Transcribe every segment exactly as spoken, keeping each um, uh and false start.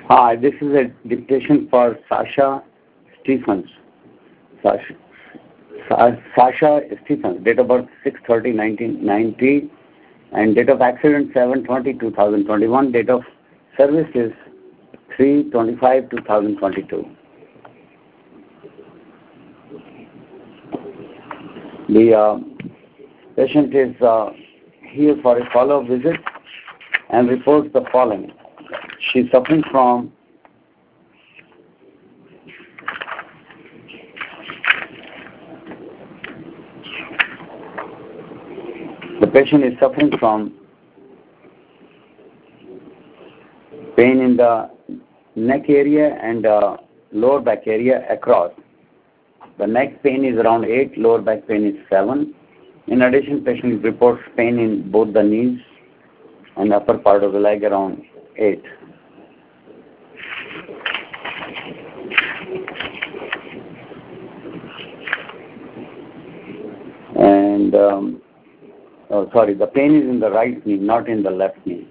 Hi, this is a dictation for Sasha Stephens. Sasha, Sa- Sasha Stephens, date of birth six thirty nineteen ninety, and date of accident seven twenty two thousand twenty-one, date of service is three twenty-five two thousand twenty-two. The uh, patient is uh, here for a follow-up visit and reports the following. She is suffering from the patient is suffering from pain in the neck area and uh, lower back area across. The neck pain is around eight, lower back pain is seven. In addition, patient reports pain in both the knees and upper part of the leg around eight. And, um, oh, sorry, the pain is in the right knee, not in the left knee.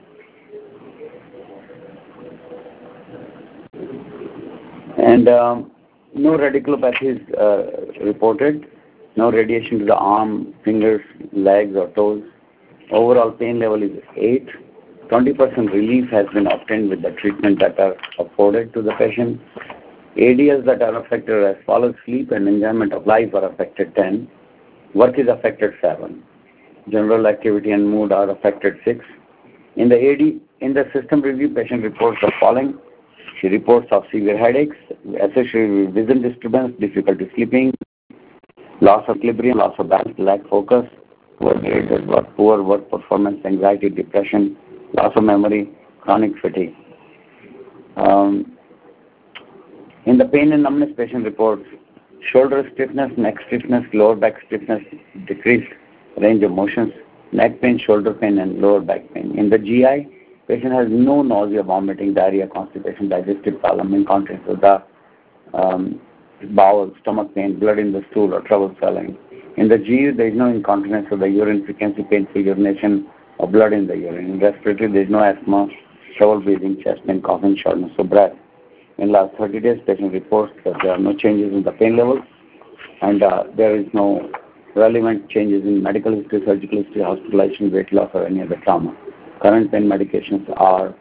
And um, no radiculopathy is uh, reported, no radiation to the arm, fingers, legs or toes. Overall pain level is eight. twenty percent relief has been obtained with the treatment that are afforded to the patient. A D Ls that are affected are as follows: sleep and enjoyment of life are affected ten. Work is affected seven. General activity and mood are affected six. In the A D, in the system review, patient reports the following. She reports of severe headaches, associated with vision disturbance, difficulty sleeping, loss of equilibrium, loss of balance, lack focus, poor grades at work, poor work performance, anxiety, depression, loss of memory, chronic fatigue. Um, in the pain and numbness, patient reports shoulder stiffness, neck stiffness, lower back stiffness, decreased range of motions, neck pain, shoulder pain, and lower back pain. In the G I, patient has no nausea, vomiting, diarrhea, constipation, digestive problem, incontinence of the um, bowel, stomach pain, blood in the stool, or trouble swallowing. In the G U, there is no incontinence of the urine, frequency, painful urination, or blood in the urine. In respiratory, there is no asthma, trouble breathing, chest pain, coughing, shortness of breath. In last thirty days, patient reports that there are no changes in the pain levels, and uh, there is no relevant changes in medical history, surgical history, hospitalization, weight loss, or any other trauma. Current pain medications are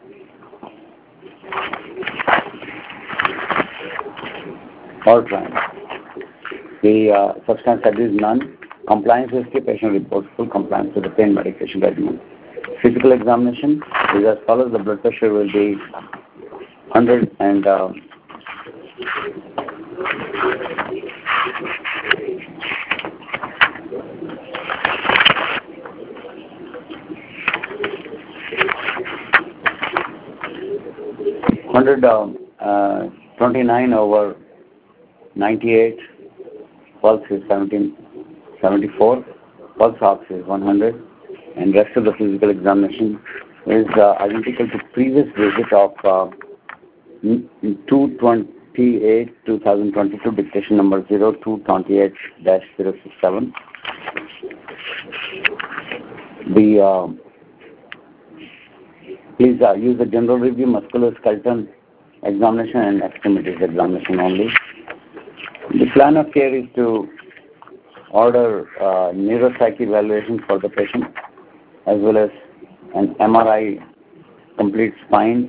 Ultram. The uh, substance abuse none. Compliance history, patient reports full compliance with the pain medication regimen. Physical examination is as follows. The blood pressure will be one hundred and uh, one hundred twenty-nine over ninety-eight. Pulse is seventeen seventy-four. Pulse ox is one hundred. And rest of the physical examination is uh, identical to previous visit of uh, two twenty-eight two thousand twenty-two, dictation number zero two twenty-eight dash zero six seven. The uh, please uh, use the general review, musculoskeletal examination, and extremities examination only. The plan of care is to order uh, neuropsych evaluation for the patient, as well as an M R I, complete spine.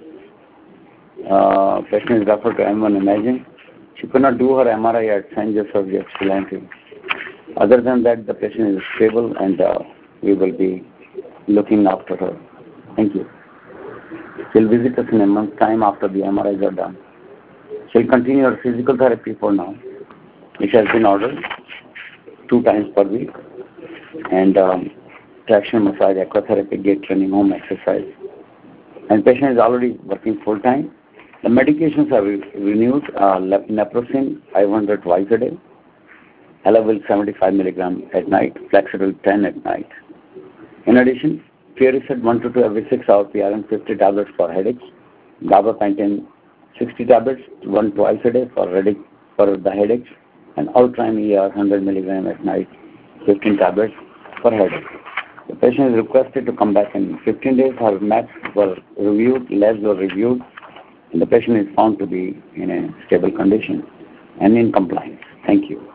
Uh, patient is referred to M one imaging. She could not do her M R I at Saint Joseph Ypsilanti. Other than that, the patient is stable, and uh, we will be looking after her. Thank you. She'll visit us in a month's time after the M R Is are done. She'll continue her physical therapy for now, which has been ordered two times per week, and um, traction massage, aquatherapy, gait training, home exercise. And patient is already working full time. The medications are re- renewed, uh, naproxen five hundred twice a day, Elavil seventy-five milligram at night, Flexeril ten at night. In addition, Furosemide one to two every six hours, P R N fifty tablets for headaches, gabapentin sixty tablets, one twice a day for headache, for the headaches, and Ultram E R one hundred milligram at night, fifteen tablets for headache. The patient is requested to come back in fifteen days. Her maps were reviewed, labs were reviewed, and the patient is found to be in a stable condition and in compliance. Thank you.